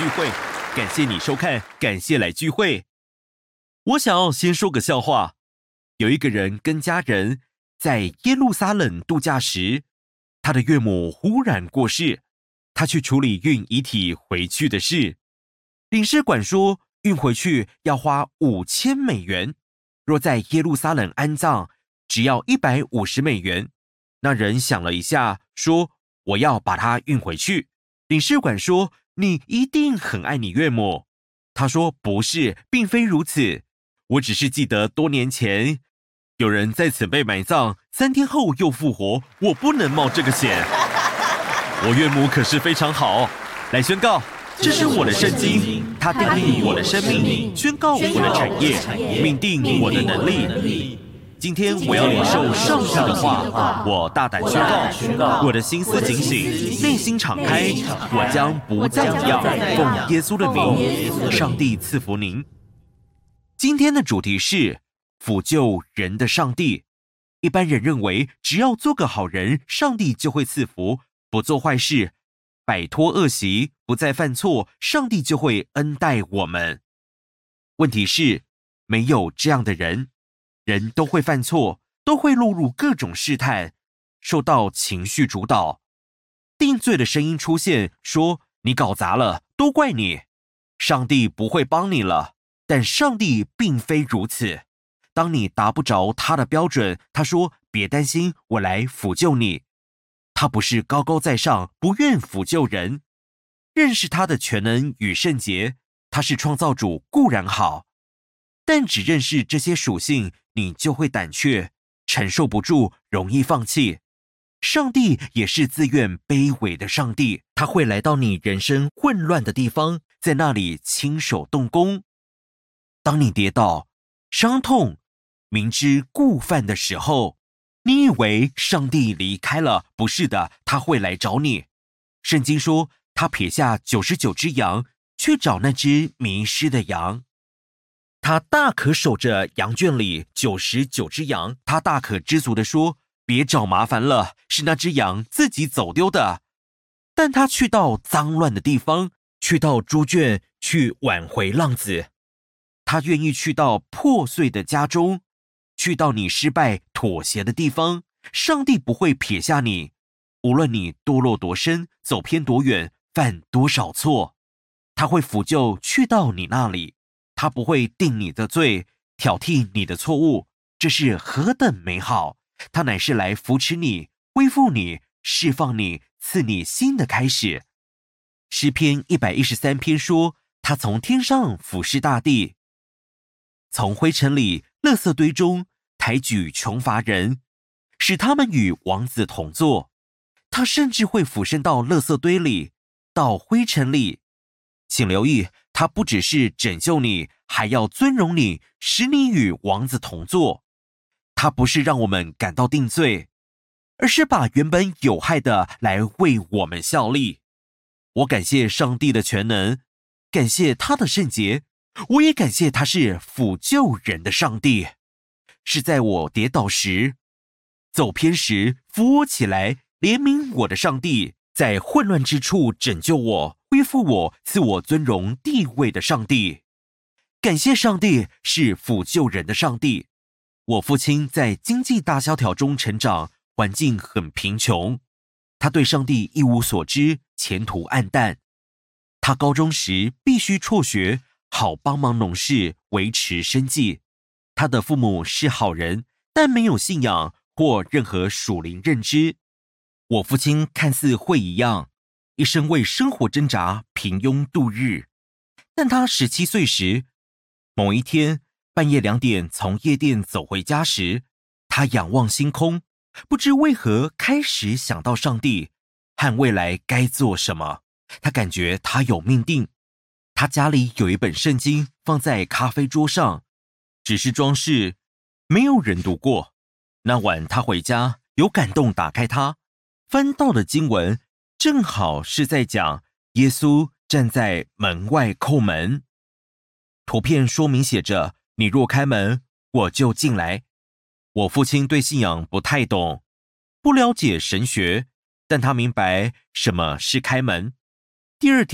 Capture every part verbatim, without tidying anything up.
聚会，感谢你收看，感谢来聚会。我想要先说个笑话。有一个人跟家人在耶路撒冷度假时，他的岳母忽然过世，他去处理运遗体回去的事。领事馆说运回去要花五千美元，若在耶路撒冷安葬只要一百五十美元。那人想了一下说，我要把它运回去。领事馆说，你一定很爱你岳母。他说，不是，并非如此，我只是记得多年前有人在此被埋葬，三天后又复活，我不能冒这个险。我岳母可是非常好。来宣告，这是我的圣经，它定义我的生命，宣告我的产业，命定我的能力。今天我要领受上帝的话，我大胆宣告，我的心思警醒，内心敞开，我将不再一样。奉耶稣的名，上帝赐福您。今天的主题是抚救人的上帝。一般人认为，只要做个好人，上帝就会赐福；不做坏事，摆脱恶习，不再犯错，上帝就会恩待我们。问题是，没有这样的人。人都会犯错，都会落入各种试探，受到情绪主导。定罪的声音出现，说你搞砸了，都怪你，上帝不会帮你了。但上帝并非如此。当你达不着他的标准，他说别担心，我来抚救你。他不是高高在上，不愿抚救人。认识他的全能与圣洁，他是创造主固然好，但只认识这些属性，你就会胆怯，承受不住，容易放弃。上帝也是自愿卑微的上帝，他会来到你人生混乱的地方，在那里亲手动工。当你跌倒、伤痛、明知故犯的时候，你以为上帝离开了，不是的，他会来找你。圣经说，他撇下九十九只羊，去找那只迷失的羊。他大可守着羊圈里九十九只羊，他大可知足地说，别找麻烦了，是那只羊自己走丢的。但他去到脏乱的地方，去到猪圈去挽回浪子。他愿意去到破碎的家中，去到你失败妥协的地方。上帝不会撇下你，无论你堕落多深，走偏多远，犯多少错，他会抚救去到你那里。他不会定你的罪，挑剔你的错误，这是何等美好！他乃是来扶持你，恢复你，释放你，赐你新的开始。诗篇一百一十三篇说，他从天上俯视大地，从灰尘里、垃圾堆中抬举穷乏人，使他们与王子同坐。他甚至会俯身到垃圾堆里，到灰尘里。请留意，他不只是拯救你，还要尊荣你，使你与王子同坐。他不是让我们感到定罪，而是把原本有害的来为我们效力。我感谢上帝的全能，感谢他的圣洁，我也感谢他是抚救人的上帝，是在我跌倒时、走偏时扶我起来，怜悯我的上帝，在混乱之处拯救我，恢复我，赐我尊荣地位的上帝。感谢上帝是抚救人的上帝。我父亲在经济大萧条中成长，环境很贫穷，他对上帝一无所知，前途暗淡。他高中时必须辍学，好帮忙农事维持生计。他的父母是好人，但没有信仰或任何属灵认知。我父亲看似会一样，一生为生活挣扎，平庸度日。但他十七岁时，某一天半夜两点从夜店走回家时，他仰望星空，不知为何开始想到上帝和未来该做什么。他感觉他有命定。他家里有一本圣经放在咖啡桌上，只是装饰，没有人读过。那晚他回家，有感动打开它，翻到的经文正好是在讲耶稣站在门外叩门。图片说明写着，你若开门，我就进来。我父亲对信仰不太懂，不了解神学，但他明白什么是开门。第二天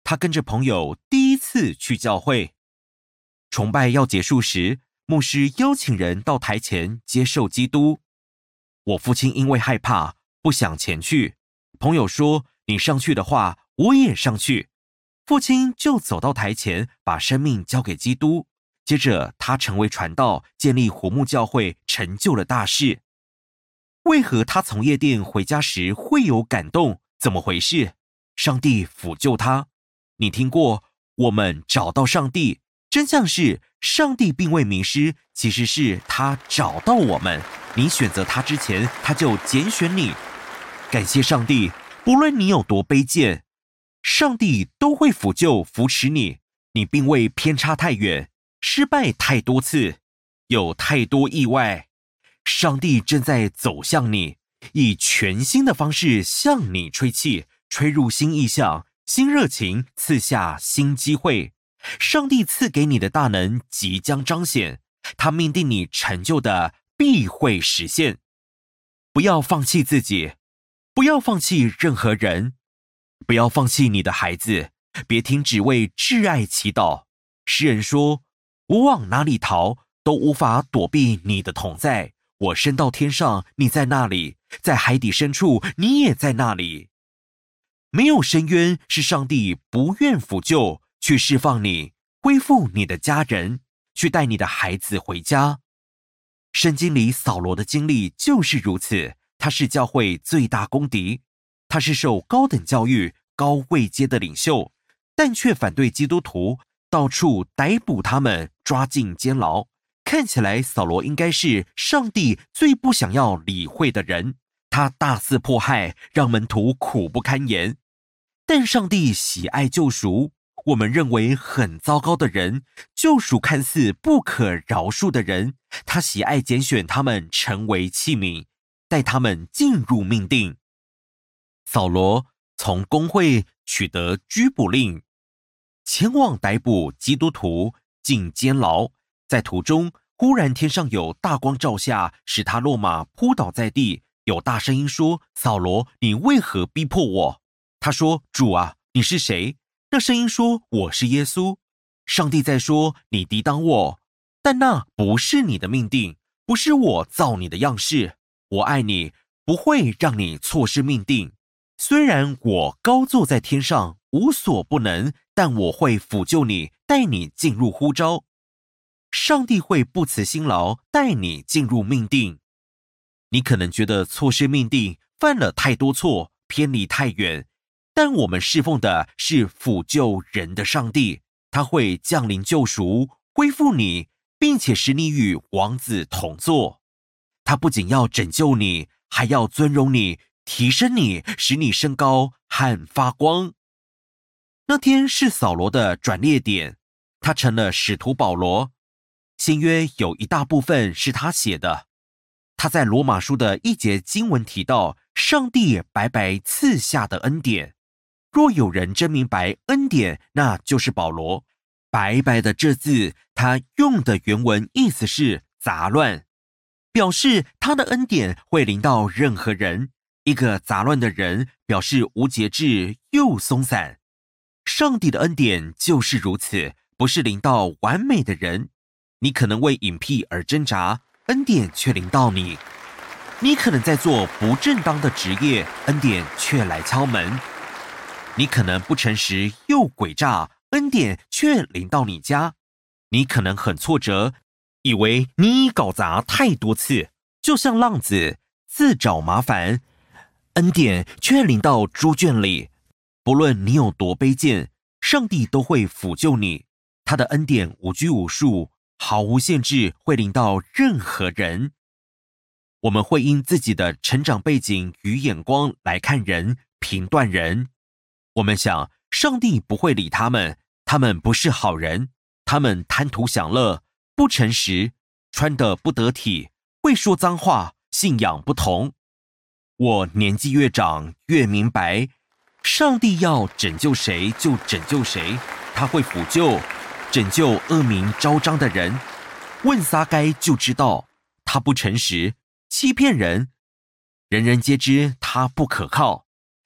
他跟着朋友第一次去教会。崇拜要结束时，牧师邀请人到台前接受基督。我父亲因为害怕，不想前去。朋友说，你上去的话，我也上去。父亲就走到台前，把生命交给基督。接着他成为传道，建立活木教会，成就了大事。为何他从夜店回家时会有感动？怎么回事？上帝抚救他。你听过我们找到上帝，真相是上帝并未迷失，其实是他找到我们。你选择他之前，他就拣选你。感谢上帝，不论你有多卑贱，上帝都会抚救扶持你。你并未偏差太远，失败太多次，有太多意外。上帝正在走向你，以全新的方式向你吹气，吹入新意象、新热情，赐下新机会。上帝赐给你的大能即将彰显，他命定你成就的必会实现。不要放弃自己，不要放弃任何人，不要放弃你的孩子，别停止为挚爱祈祷。诗人说，我往哪里逃，都无法躲避你的同在。我升到天上，你在那里；在海底深处，你也在那里。没有深渊是上帝不愿抚救，去释放你，恢复你的家人，去带你的孩子回家。圣经里扫罗的经历就是如此，他是教会最大公敌，他是受高等教育、高位阶的领袖，但却反对基督徒，到处逮捕他们，抓进监牢。看起来扫罗应该是上帝最不想要理会的人，他大肆迫害，让门徒苦不堪言。但上帝喜爱救赎，我们认为很糟糕的人，救赎看似不可饶恕的人，他喜爱拣选他们成为器皿，带他们进入命定。扫罗从公会取得拘捕令，前往逮捕基督徒，进监牢。在途中，忽然天上有大光照下，使他落马扑倒在地。有大声音说，扫罗，你为何逼迫我？他说，主啊，你是谁？那声音说，我是耶稣。上帝在说，你抵挡我，但那不是你的命定，不是我造你的样式。我爱你，不会让你错失命定。虽然我高坐在天上，无所不能，但我会抚救你，带你进入呼召。上帝会不辞辛劳，带你进入命定。你可能觉得错失命定，犯了太多错，偏离太远，但我们侍奉的是抚救人的上帝，他会降临救赎，恢复你，并且使你与王子同坐。他不仅要拯救你，还要尊荣你，提升你，使你升高和发光。那天是扫罗的转捩点，他成了使徒保罗。新约有一大部分是他写的。他在罗马书的一节经文提到，上帝白白赐下的恩典。若有人真明白恩典，那就是保罗。白白的这字，他用的原文意思是杂乱，表示他的恩典会临到任何人。一个杂乱的人，表示无节制又松散。上帝的恩典就是如此，不是临到完美的人。你可能为隐蔽而挣扎，恩典却临到你。你可能在做不正当的职业，恩典却来敲门。你可能不诚实又诡诈，恩典却临到你家。你可能很挫折，以为你已搞砸太多次，就像浪子自找麻烦，恩典却临到猪圈里。不论你有多卑贱，上帝都会抚救你。他的恩典无拘无束，毫无限制，会临到任何人。我们会因自己的成长背景与眼光来看人，评断人。我们想，上帝不会理他们，他们不是好人，他们贪图享乐，不诚实，穿得不得体，会说脏话，信仰不同。我年纪越长，越明白，上帝要拯救谁就拯救谁，他会抚救拯救恶名昭彰的人。问撒该就知道，他不诚实，欺骗人，人人皆知他不可靠。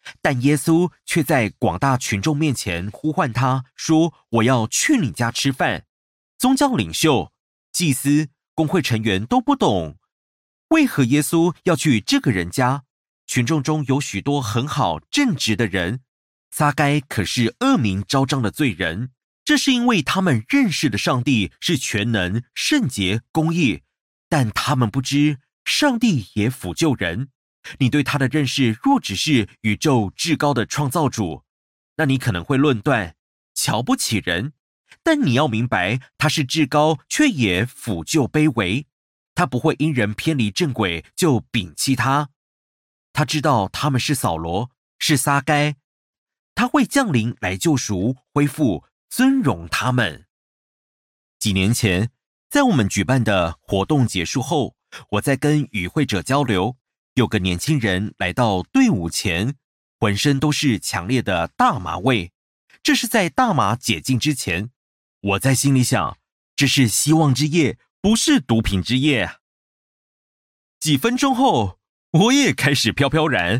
但耶稣却在广大群众面前呼唤他，说：“我要去你家吃饭。”宗教领袖、祭司、公会成员都不懂，为何耶稣要去这个人家？群众中有许多很好正直的人，撒该可是恶名昭彰的罪人。这是因为他们认识的上帝是全能、圣洁、公义，但他们不知上帝也抚救人。你对他的认识若只是宇宙至高的创造主，那你可能会论断、瞧不起人。但你要明白，他是至高，却也抚救卑微。他不会因人偏离正轨就摒弃他。他知道他们是扫罗，是撒该，他会降临来救赎、恢复、尊荣他们。几年前，在我们举办的活动结束后，我在跟与会者交流，有个年轻人来到队伍前，浑身都是强烈的大麻味。这是在大麻解禁之前。我在心里想，这是希望之夜，不是毒品之夜。几分钟后，我也开始飘飘然。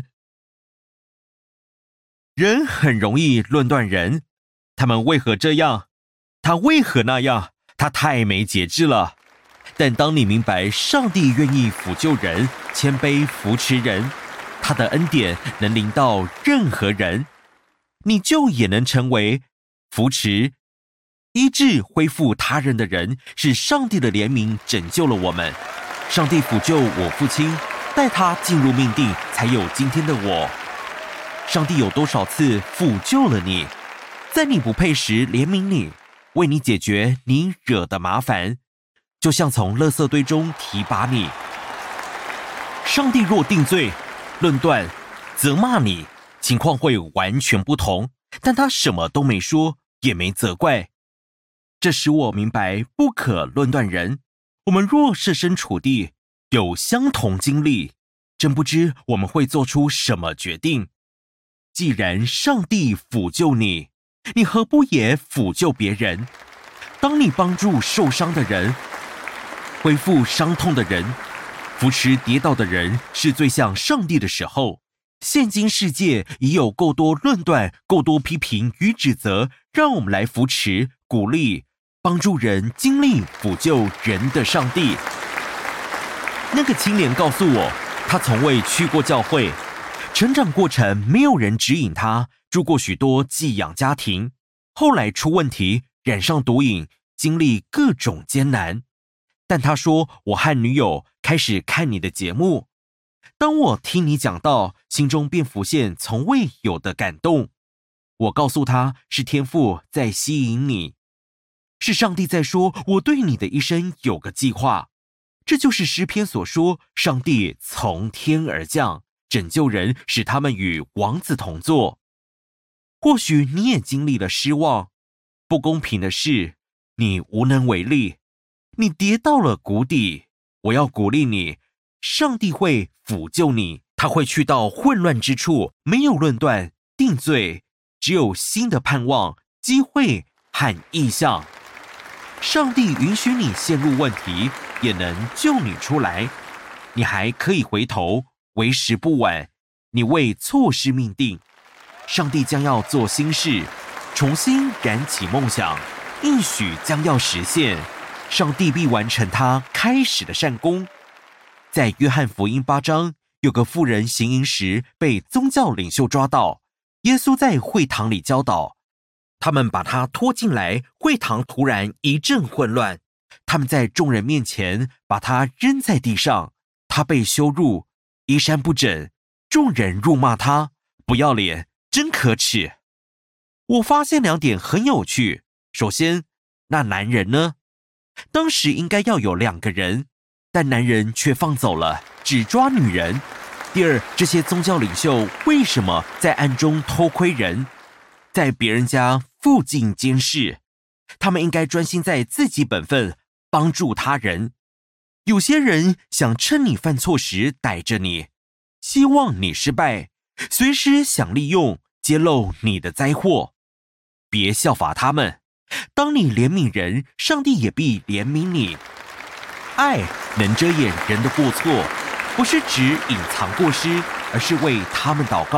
人很容易论断人，他们为何这样？他为何那样？他太没节制了。但当你明白上帝愿意抚救人，谦卑扶持人，他的恩典能临到任何人，你就也能成为扶持、医治、恢复他人的人。是上帝的怜悯拯救了我们。上帝抚救我父亲，带他进入命定，才有今天的我。上帝有多少次抚救了你，在你不配时怜悯你，为你解决你惹的麻烦，就像从垃圾堆中提拔你。上帝若定罪、论断、责骂你，情况会完全不同，但他什么都没说，也没责怪。这使我明白不可论断人。我们若设身处地，有相同经历，真不知我们会做出什么决定。既然上帝抚救你，你何不也抚救别人？当你帮助受伤的人，恢复伤痛的人，扶持跌倒的人，是最像上帝的时候。现今世界已有够多论断、够多批评与指责，让我们来扶持、鼓励、帮助人经历抚救人的上帝。那个青年告诉我，他从未去过教会，成长过程没有人指引他，住过许多寄养家庭，后来出问题，染上毒瘾，经历各种艰难。但他说，我和女友开始看你的节目，当我听你讲道，心中便浮现从未有的感动。我告诉他，是天父在吸引你，是上帝在说，我对你的一生有个计划。这就是诗篇所说，上帝从天而降，拯救人，使他们与王子同坐。或许你也经历了失望、不公平的事，你无能为力，你跌到了谷底。我要鼓励你，上帝会抚救你，他会去到混乱之处，没有论断、定罪，只有新的盼望、机会和意向。上帝允许你陷入问题，也能救你出来。你还可以回头，为时不晚。你未错失命定，上帝将要做新事，重新燃起梦想，应许将要实现。上帝必完成他开始的善功。在约翰福音八章，有个妇人行淫时被宗教领袖抓到，耶稣在会堂里教导，他们把他拖进来，会堂突然一阵混乱，他们在众人面前把他扔在地上，他被羞辱，衣衫不整，众人辱骂他，不要脸，真可耻。我发现两点很有趣。首先，那男人呢？当时应该要有两个人，但男人却放走了，只抓女人。第二，这些宗教领袖为什么在暗中偷窥人，在别人家附近监视？他们应该专心在自己本分，帮助他人。有些人想趁你犯错时逮着你，希望你失败，随时想利用揭露你的灾祸。别效法他们。当你怜悯人，上帝也必怜悯你。爱能遮掩人的过错，不是指隐藏过失，而是为他们祷告，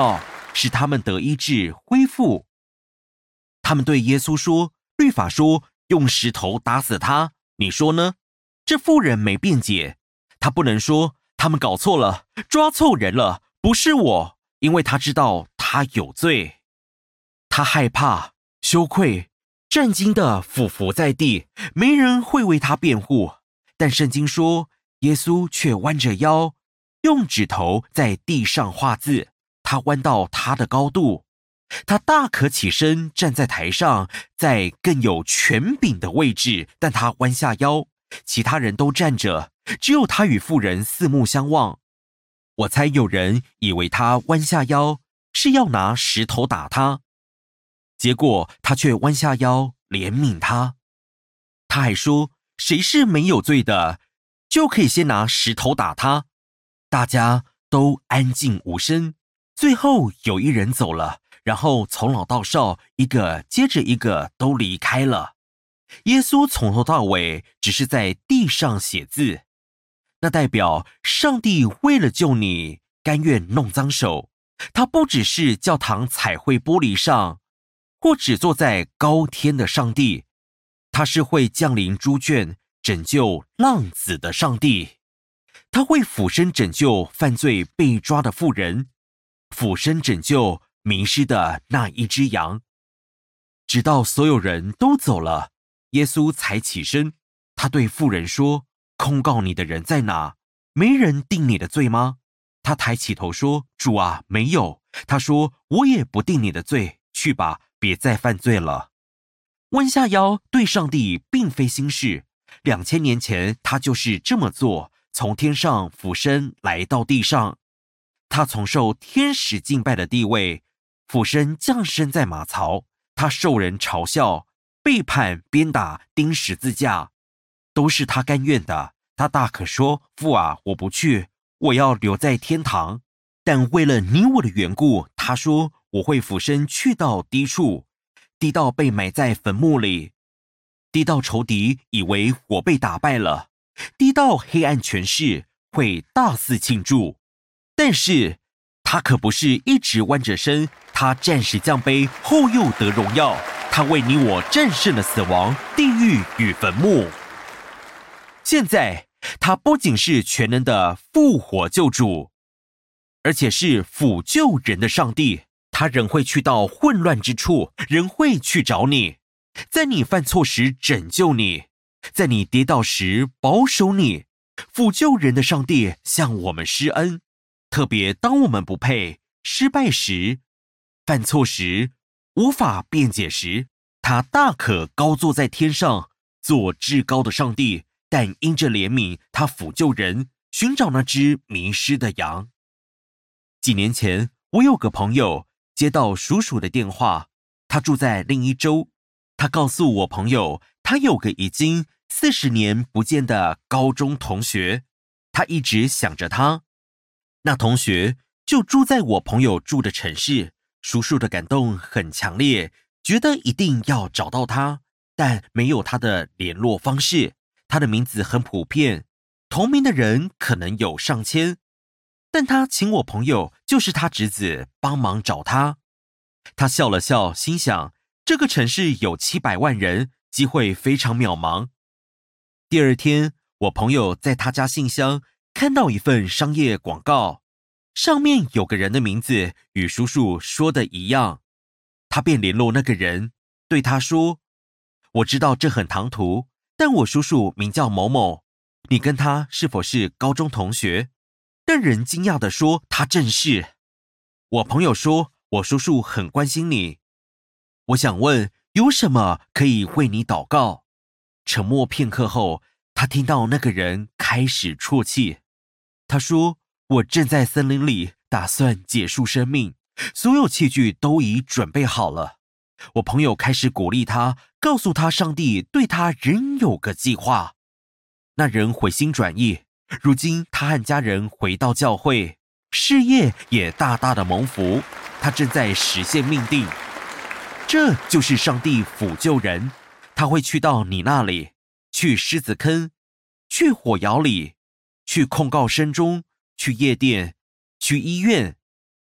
使他们得医治恢复。他们对耶稣说，律法说用石头打死他，你说呢？这妇人没辩解，她不能说他们搞错了，抓错人了，不是我，因为她知道她有罪。她害怕、羞愧，战惊地俯伏在地，没人会为她辩护。但圣经说，耶稣却弯着腰，用指头在地上画字，他弯到他的高度。他大可起身站在台上，在更有权柄的位置，但他弯下腰，其他人都站着，只有他与妇人四目相望。我猜有人以为他弯下腰是要拿石头打他，结果他却弯下腰怜悯他。他还说，谁是没有罪的，就可以先拿石头打他。大家都安静无声。最后有一人走了，然后从老到少，一个接着一个都离开了。耶稣从头到尾只是在地上写字，那代表上帝为了救你，甘愿弄脏手。他不只是教堂彩绘玻璃上，或只坐在高天的上帝，他是会降临猪圈拯救浪子的上帝。他会俯身拯救犯罪被抓的妇人，俯身拯救迷失的那一只羊。直到所有人都走了，耶稣才起身。他对妇人说，控告你的人在哪？没人定你的罪吗？他抬起头说，主啊，没有。他说，我也不定你的罪，去吧，别再犯罪了。弯下腰对上帝并非新事，两千年前他就是这么做，从天上俯身来到地上。他从受天使敬拜的地位，俯身降生在马槽。他受人嘲笑、背叛、鞭打、钉十字架，都是他甘愿的。他大可说，父啊，我不去，我要留在天堂。但为了你我的缘故，他说，我会俯身去到低处，低到被埋在坟墓里，低到仇敌以为我被打败了，低到黑暗权势会大肆庆祝。但是他可不是一直弯着身，他暂时降卑，后又得荣耀。他为你我战胜了死亡、地狱与坟墓。现在他不仅是全能的复活救主，而且是抚救人的上帝。他仍会去到混乱之处，仍会去找你，在你犯错时拯救你，在你跌倒时保守你。抚救人的上帝向我们施恩，特别当我们不配、失败时、犯错时、无法辩解时，他大可高坐在天上，做至高的上帝，但因着怜悯，他抚救人，寻找那只迷失的羊。几年前，我有个朋友接到叔叔的电话，他住在另一州。他告诉我朋友，他有个已经四十年不见的高中同学，他一直想着他。那同学就住在我朋友住的城市。叔叔的感动很强烈，觉得一定要找到他，但没有他的联络方式。他的名字很普遍，同名的人可能有上千，但他请我朋友，就是他侄子帮忙找他。他笑了笑，心想这个城市有七百万人，机会非常渺茫。第二天，我朋友在他家信箱看到一份商业广告，上面有个人的名字与叔叔说的一样。他便联络那个人，对他说，我知道这很唐突，但我叔叔名叫某某，你跟他是否是高中同学？那人惊讶地说，他正是。我朋友说，我叔叔很关心你，我想问有什么可以为你祷告。沉默片刻后，他听到那个人开始啜泣。他说，我正在森林里打算结束生命，所有器具都已准备好了。我朋友开始鼓励他，告诉他上帝对他仍有个计划。那人回心转意，如今他和家人回到教会，事业也大大的蒙福，他正在实现命定。这就是上帝抚救人，他会去到你那里，去狮子坑，去火窑里，去控告声中，去夜店，去医院，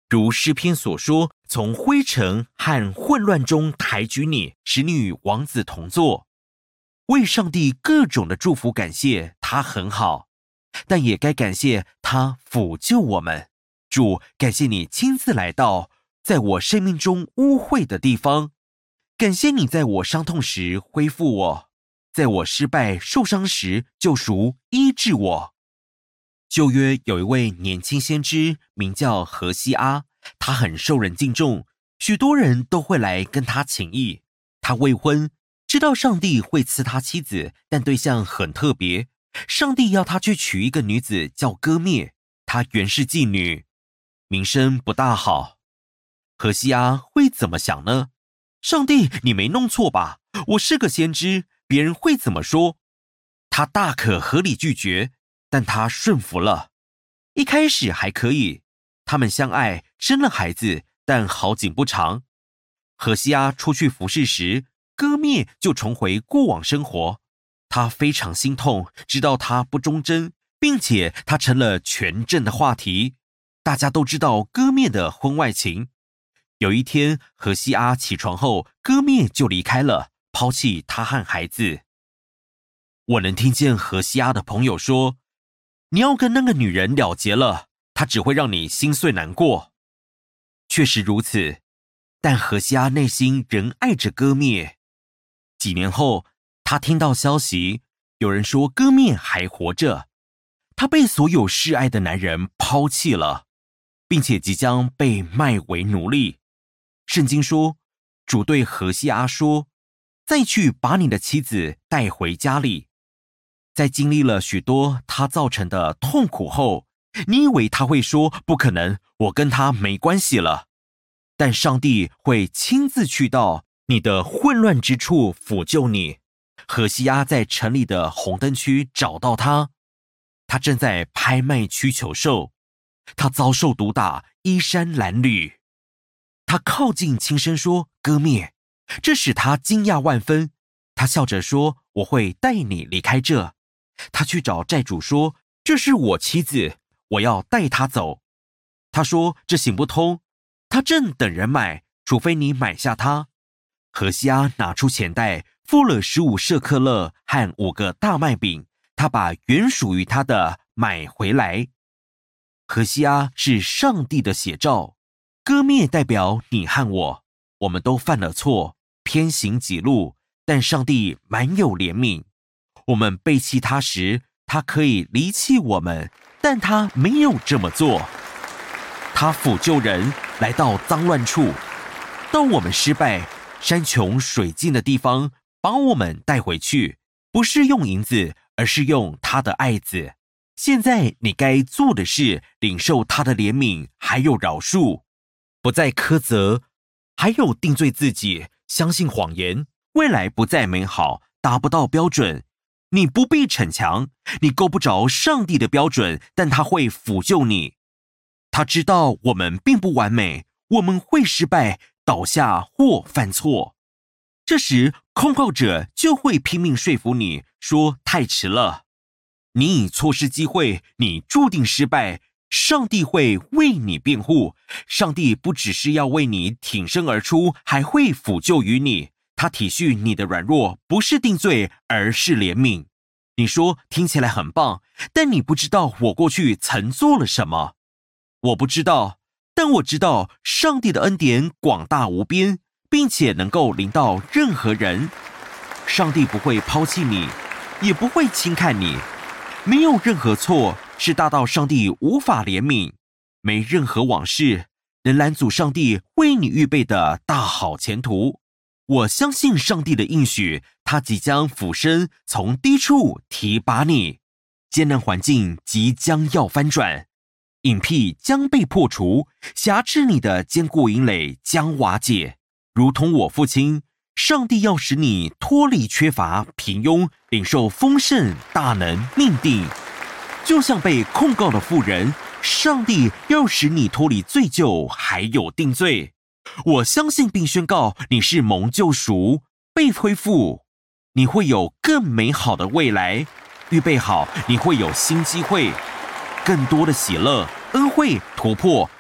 如诗篇所说，从灰尘和混乱中抬举你，使你与王子同坐。为上帝各种的祝福感谢，他很好，但也该感谢他抚救我们。主，感谢你亲自来到在我生命中污秽的地方，感谢你在我伤痛时恢复我，在我失败受伤时救赎医治我。旧约有一位年轻先知，名叫何西阿，他很受人敬重，许多人都会来跟他请益。他未婚，知道上帝会赐他妻子，但对象很特别。上帝要他去娶一个女子叫歌灭，她原是妓女，名声不大好。何西阿会怎么想呢？上帝，你没弄错吧？我是个先知，别人会怎么说？他大可合理拒绝，但他顺服了。一开始还可以，他们相爱，生了孩子，但好景不长。何西阿出去服侍时，歌灭就重回过往生活。他非常心痛，知道他不忠贞，并且他成了全镇的话题。大家都知道歌灭的婚外情。有一天，何西阿起床后，歌灭就离开了，抛弃他和孩子。我能听见何西阿的朋友说，你要跟那个女人了结了，她只会让你心碎难过。确实如此，但何西阿内心仍爱着歌灭。几年后，他听到消息，有人说歌灭还活着，他被所有示爱的男人抛弃了，并且即将被卖为奴隶。圣经说，主对何西阿说，再去把你的妻子带回家里。在经历了许多他造成的痛苦后，你以为他会说，不可能，我跟他没关系了。但上帝会亲自去到你的混乱之处抚救你。何西阿在城里的红灯区找到他，他正在拍卖区求售，他遭受毒打，衣衫褴褛。他靠近轻声说，歌灭。这使他惊讶万分。他笑着说，我会带你离开这。他去找债主说，这是我妻子，我要带她走。他说，这行不通，他正等人买，除非你买下他。何西阿拿出钱袋，付了十五舍克勒和五个大麦饼，他把原属于他的买回来。何西阿是上帝的写照，歌灭代表你和我，我们都犯了错，偏行己路，但上帝满有怜悯。我们背弃他时，他可以离弃我们，但他没有这么做。他抚救人来到脏乱处，到我们失败山穷水尽的地方，把我们带回去，不是用银子，而是用他的爱子。现在你该做的是领受他的怜悯，还有饶恕，不再苛责，还有定罪自己，相信谎言，未来不再美好，达不到标准。你不必逞强，你够不着上帝的标准，但他会抚救你。他知道我们并不完美，我们会失败，倒下或犯错。这时控告者就会拼命说服你说太迟了，你已错失机会，你注定失败。上帝会为你辩护，上帝不只是要为你挺身而出，还会抚救于你。他体恤你的软弱，不是定罪，而是怜悯。你说听起来很棒，但你不知道我过去曾做了什么。我不知道，但我知道上帝的恩典广大无边，并且能够临到任何人。上帝不会抛弃你，也不会轻看你。没有任何错是大到上帝无法怜悯，没任何往事能拦阻上帝为你预备的大好前途。我相信上帝的应许，他即将俯身从低处提拔你，艰难环境即将要翻转，隐蔽将被破除，辖制你的坚固营垒将瓦解。如同我父亲，上帝要使你脱离缺乏平庸，领受丰盛大能命定。就像被控告的妇人，上帝要使你脱离罪疚还有定罪。我相信并宣告，你是蒙救赎，被恢复，你会有更美好的未来。预备好，你会有新机会，更多的喜乐、恩惠、突破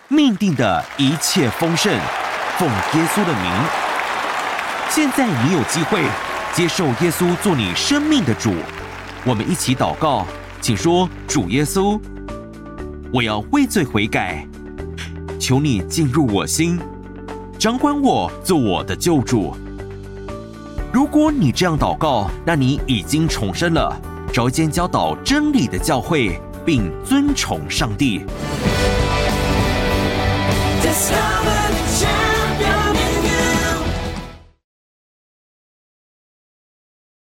命定的一切丰盛，奉耶稣的名。现在你有机会接受耶稣做你生命的主，我们一起祷告，请说：主耶稣，我要为罪悔改，求你进入我心，掌管我，做我的救主。如果你这样祷告，那你已经重生了，找一间教导真理的教会，并尊崇上帝。Discover